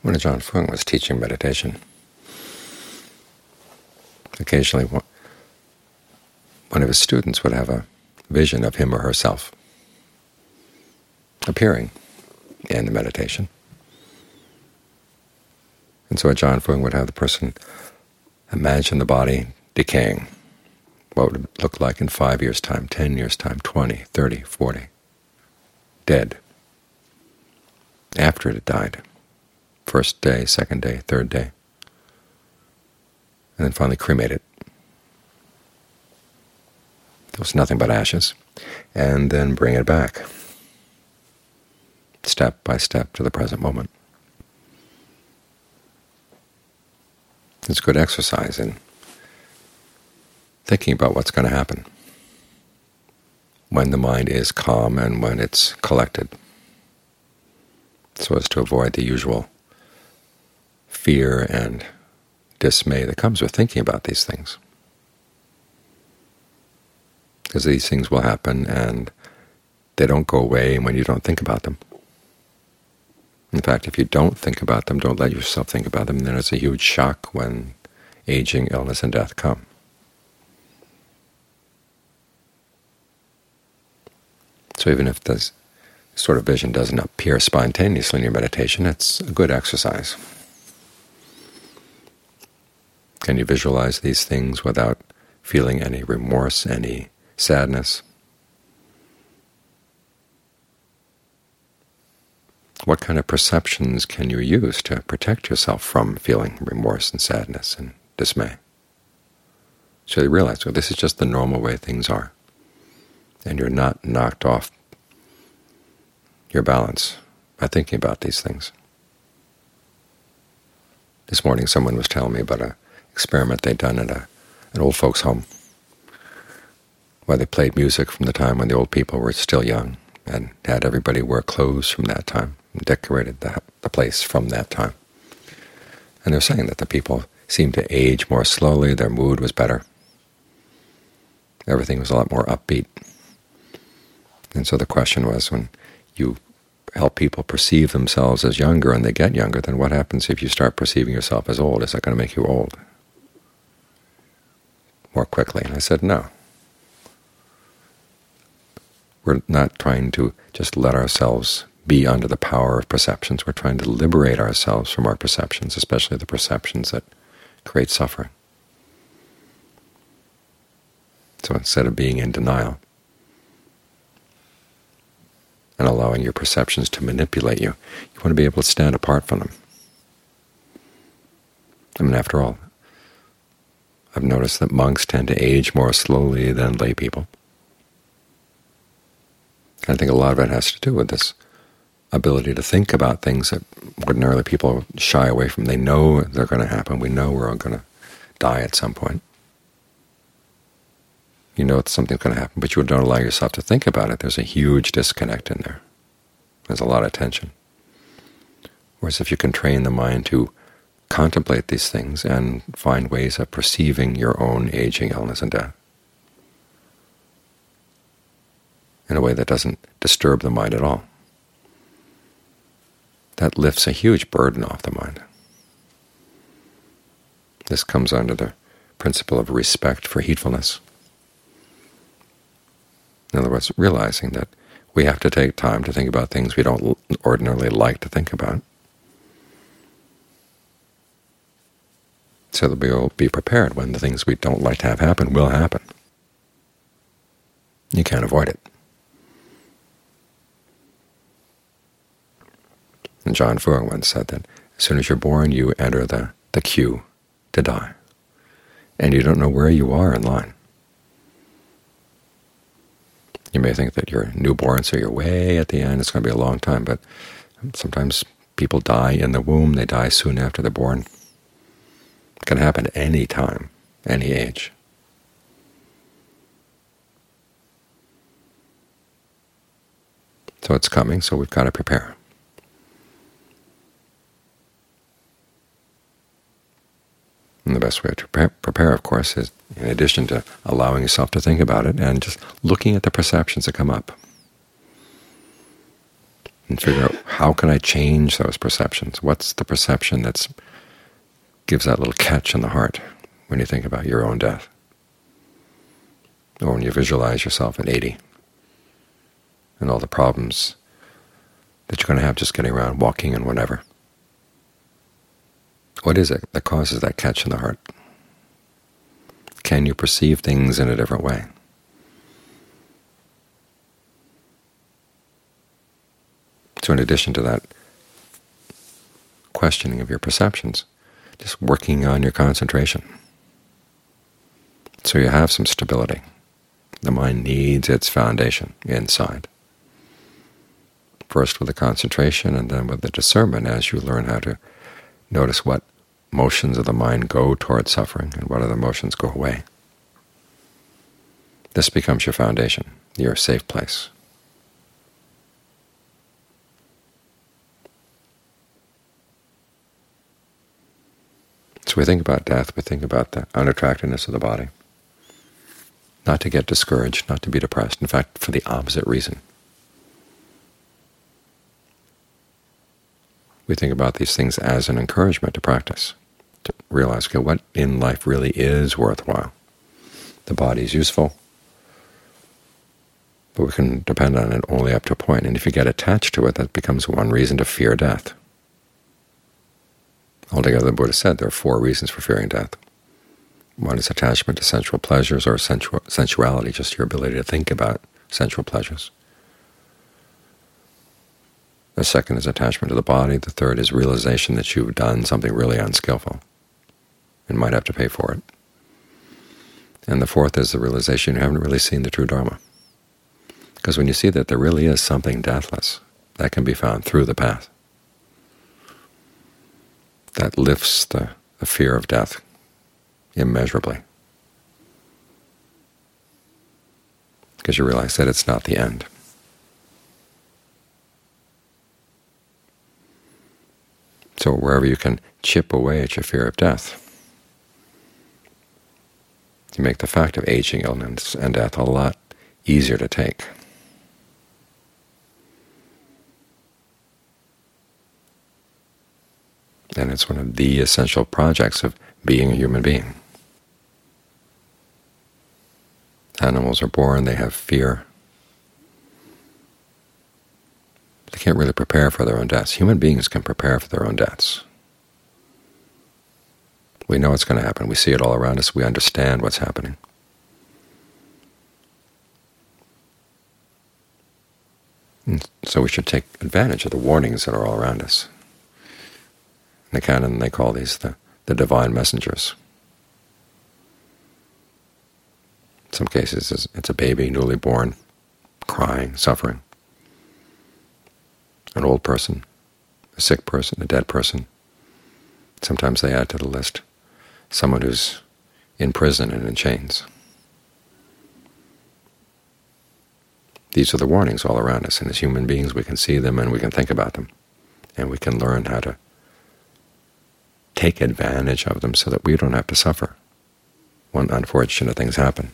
When Ajaan Fuang was teaching meditation, occasionally one of his students would have a vision of him or herself appearing in the meditation. And so Ajaan Fuang would have the person imagine the body decaying. What would it look like in 5 years' time, 10 years' time, 20, 30, 40, dead, after it had died, first day, second day, third day, and then finally cremate it. There was nothing but ashes, and then bring it back, step by step, to the present moment. It's good exercise in thinking about what's going to happen when the mind is calm and when it's collected, so as to avoid the usual fear and dismay that comes with thinking about these things. Because these things will happen, and they don't go away when you don't think about them. In fact, if you don't think about them, don't let yourself think about them, then it's a huge shock when aging, illness, and death come. So even if this sort of vision doesn't appear spontaneously in your meditation, it's a good exercise. Can you visualize these things without feeling any remorse, any sadness? What kind of perceptions can you use to protect yourself from feeling remorse and sadness and dismay? So you realize, well, this is just the normal way things are, and you're not knocked off your balance by thinking about these things. This morning someone was telling me about an experiment they'd done at an old folks' home, where they played music from the time when the old people were still young, and had everybody wear clothes from that time, and decorated the place from that time. And they're saying that the people seemed to age more slowly, their mood was better, everything was a lot more upbeat. And so the question was, when you help people perceive themselves as younger and they get younger, then what happens if you start perceiving yourself as old? Is that going to make you old more quickly? And I said, no. We're not trying to just let ourselves be under the power of perceptions. We're trying to liberate ourselves from our perceptions, especially the perceptions that create suffering. So instead of being in denial and allowing your perceptions to manipulate you, you want to be able to stand apart from them. I mean, after all, I've noticed that monks tend to age more slowly than lay people. I think a lot of it has to do with this ability to think about things that ordinarily people shy away from. They know they're going to happen. We know we're all going to die at some point. You know that something's going to happen, but you don't allow yourself to think about it. There's a huge disconnect in there. There's a lot of tension. Whereas if you can train the mind to contemplate these things and find ways of perceiving your own aging, illness, and death in a way that doesn't disturb the mind at all, that lifts a huge burden off the mind. This comes under the principle of respect for heedfulness. In other words, realizing that we have to take time to think about things we don't ordinarily like to think about, so that we'll be prepared when the things we don't like to have happen will happen. You can't avoid it. And Ajaan Fuang once said that as soon as you're born, you enter the queue to die, and you don't know where you are in line. You may think that you're newborn, so you're way at the end, it's going to be a long time, but sometimes people die in the womb, they die soon after they're born. It can happen at any time, any age. So it's coming, so we've got to prepare. And the best way to prepare, of course, is in addition to allowing yourself to think about it and just looking at the perceptions that come up. and figure out, how can I change those perceptions? What's the perception that gives that little catch in the heart when you think about your own death, or when you visualize yourself at 80 and all the problems that you're going to have just getting around, walking, and whatever? What is it that causes that catch in the heart? Can you perceive things in a different way? So in addition to that questioning of your perceptions, just working on your concentration, so you have some stability. The mind needs its foundation inside. First with the concentration, and then with the discernment as you learn how to notice what motions of the mind go towards suffering and what other motions go away. This becomes your foundation, your safe place. So we think about death, we think about the unattractiveness of the body, not to get discouraged, not to be depressed, in fact, for the opposite reason. We think about these things as an encouragement to practice, to realize, okay, what in life really is worthwhile. The body is useful, but we can depend on it only up to a point. And if you get attached to it, that becomes one reason to fear death. Altogether, the Buddha said there are 4 reasons for fearing death. One is attachment to sensual pleasures, or sensuality, just your ability to think about sensual pleasures. The second is attachment to the body. The third is realization that you've done something really unskillful and might have to pay for it. And the fourth is the realization you haven't really seen the true Dharma. Because when you see that there really is something deathless, that can be found through the path. That lifts the fear of death immeasurably, because you realize that it's not the end. So wherever you can chip away at your fear of death, you make the fact of aging, illness, and death a lot easier to take. And it's one of the essential projects of being a human being. Animals are born, they have fear. They can't really prepare for their own deaths. Human beings can prepare for their own deaths. We know it's going to happen. We see it all around us. We understand what's happening. And so we should take advantage of the warnings that are all around us. In the canon, they call these the divine messengers. In some cases, it's a baby, newly born, crying, suffering. An old person, a sick person, a dead person. Sometimes they add to the list someone who's in prison and in chains. These are the warnings all around us, and as human beings we can see them and we can think about them, and we can learn how to take advantage of them so that we don't have to suffer when unfortunate things happen.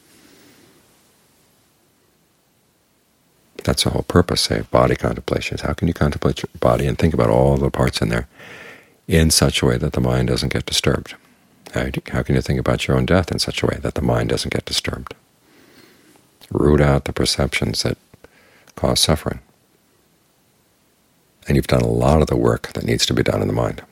That's the whole purpose, say, of body contemplation. Is how can you contemplate your body and think about all the parts in there in such a way that the mind doesn't get disturbed? How can you think about your own death in such a way that the mind doesn't get disturbed? Root out the perceptions that cause suffering. And you've done a lot of the work that needs to be done in the mind.